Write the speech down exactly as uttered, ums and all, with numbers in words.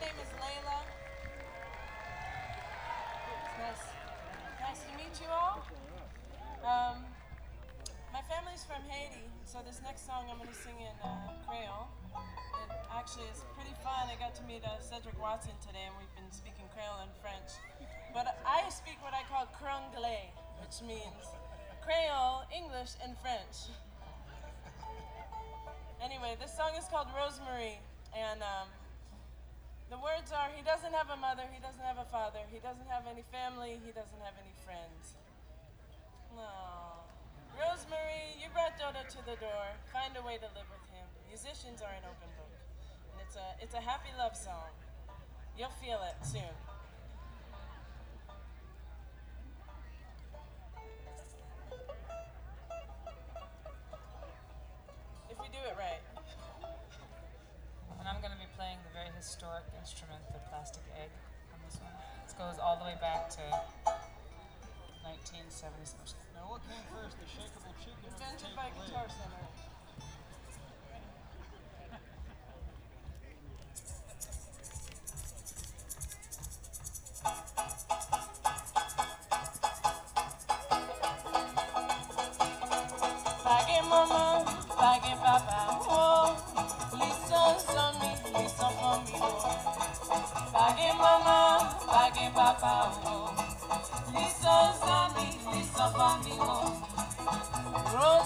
name is Layla. It's nice, nice to meet you all. Um, my family's from Haiti, so this next song I'm going to sing in uh, Creole. It actually is pretty fun. I got to meet uh, Cedric Watson today, and we've been speaking Creole and French. But I speak what I call Cranglais, which means Creole, English, and French. Anyway, this song is called Rosemary, and um, the words are, he doesn't have a mother, he doesn't have a father, he doesn't have any family, he doesn't have any friends. No. Rosemary, you brought Dodo to the door. Find a way to live with him. Musicians are an open book. And it's a, it's a happy love song. You'll feel it soon. If we do it right. And I'm going to be playing the very historic instrument, the plastic egg, on this one. This goes all the way back to nineteen seventy-six. Now what came first, the shakeable chicken or the Invented by tapeable Guitar egg? Center. Bagay mama, bagay papa, oh, listen to me, listen for me, oh. Bagay mama, bagay papa, oh, listen to me, listen for me, oh.